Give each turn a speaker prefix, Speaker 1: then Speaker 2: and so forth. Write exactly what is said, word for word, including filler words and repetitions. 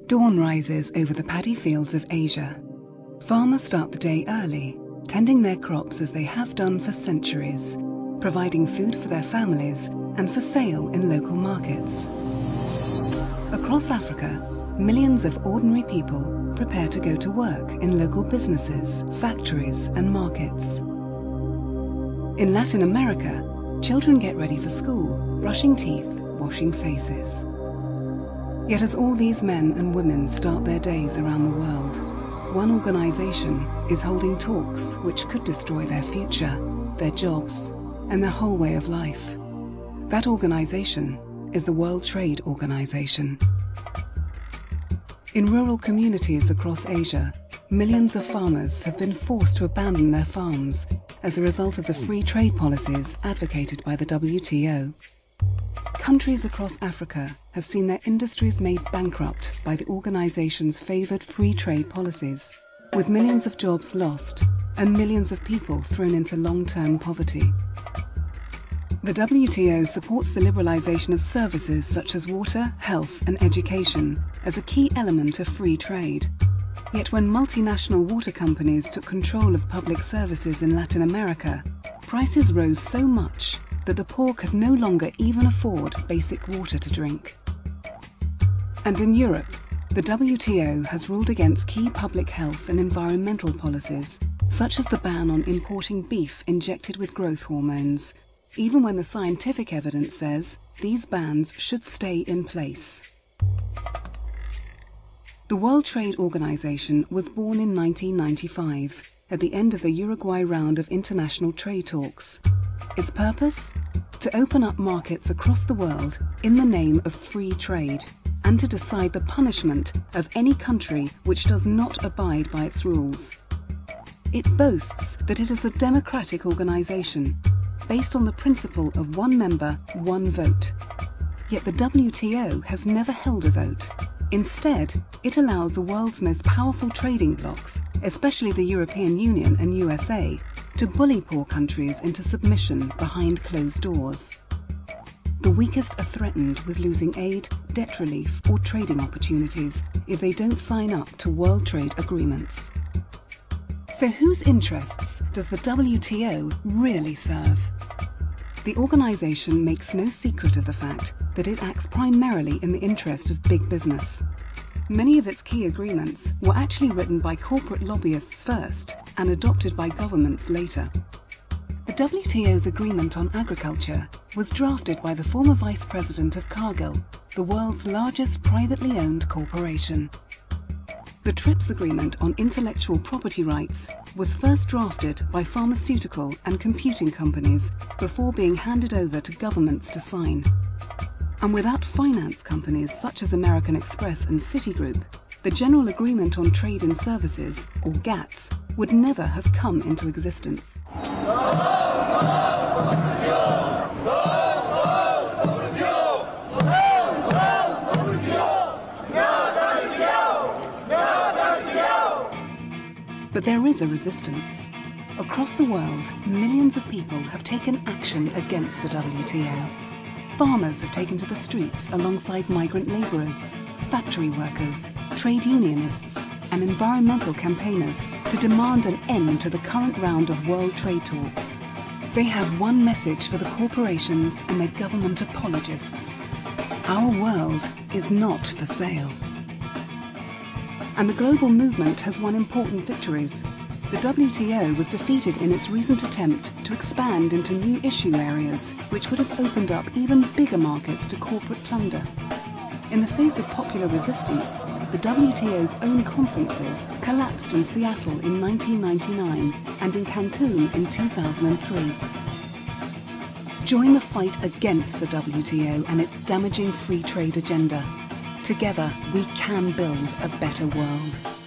Speaker 1: Dawn rises over the paddy fields of Asia. Farmers start the day early, tending their crops as they have done for centuries, providing food for their families and for sale in local markets. Across Africa, millions of ordinary people prepare to go to work in local businesses, factories and markets. In Latin America, children get ready for school, brushing teeth, washing faces. Yet as all these men and women start their days around the world, one organisation is holding talks which could destroy their future, their jobs, and their whole way of life. That organisation is the World Trade Organization. In rural communities across Asia, millions of farmers have been forced to abandon their farms as a result of the free trade policies advocated by the W T O. Countries across Africa have seen their industries made bankrupt by the organization's favored free trade policies, with millions of jobs lost and millions of people thrown into long-term poverty. The W T O supports the liberalization of services such as water, health and education as a key element of free trade. Yet when multinational water companies took control of public services in Latin America, prices rose so much that the poor could no longer even afford basic water to drink. And in Europe, the W T O has ruled against key public health and environmental policies, such as the ban on importing beef injected with growth hormones, even when the scientific evidence says these bans should stay in place. The World Trade Organization was born in nineteen ninety-five, at the end of the Uruguay round of international trade talks. Its purpose? To open up markets across the world in the name of free trade, and to decide the punishment of any country which does not abide by its rules. It boasts that it is a democratic organization, based on the principle of one member, one vote. Yet the W T O has never held a vote. Instead, it allows the world's most powerful trading blocs, especially the European Union and U S A, to bully poor countries into submission behind closed doors. The weakest are threatened with losing aid, debt relief or trading opportunities if they don't sign up to world trade agreements. So whose interests does the W T O really serve? The organization makes no secret of the fact that it acts primarily in the interest of big business. Many of its key agreements were actually written by corporate lobbyists first and adopted by governments later. The W T O's agreement on agriculture was drafted by the former vice president of Cargill, the world's largest privately owned corporation. The TRIPS agreement on intellectual property rights was first drafted by pharmaceutical and computing companies before being handed over to governments to sign. And without finance companies such as American Express and Citigroup, the General Agreement on Trade and Services, or GATS, would never have come into existence. But there is a resistance. Across the world, millions of people have taken action against the W T O. Farmers have taken to the streets alongside migrant labourers, factory workers, trade unionists and environmental campaigners to demand an end to the current round of world trade talks. They have one message for the corporations and their government apologists. Our world is not for sale. And the global movement has won important victories. The W T O was defeated in its recent attempt to expand into new issue areas, which would have opened up even bigger markets to corporate plunder. In the face of popular resistance, the W T O's own conferences collapsed in Seattle in nineteen ninety-nine and in Cancun in two thousand three. Join the fight against the W T O and its damaging free trade agenda. Together, we can build a better world.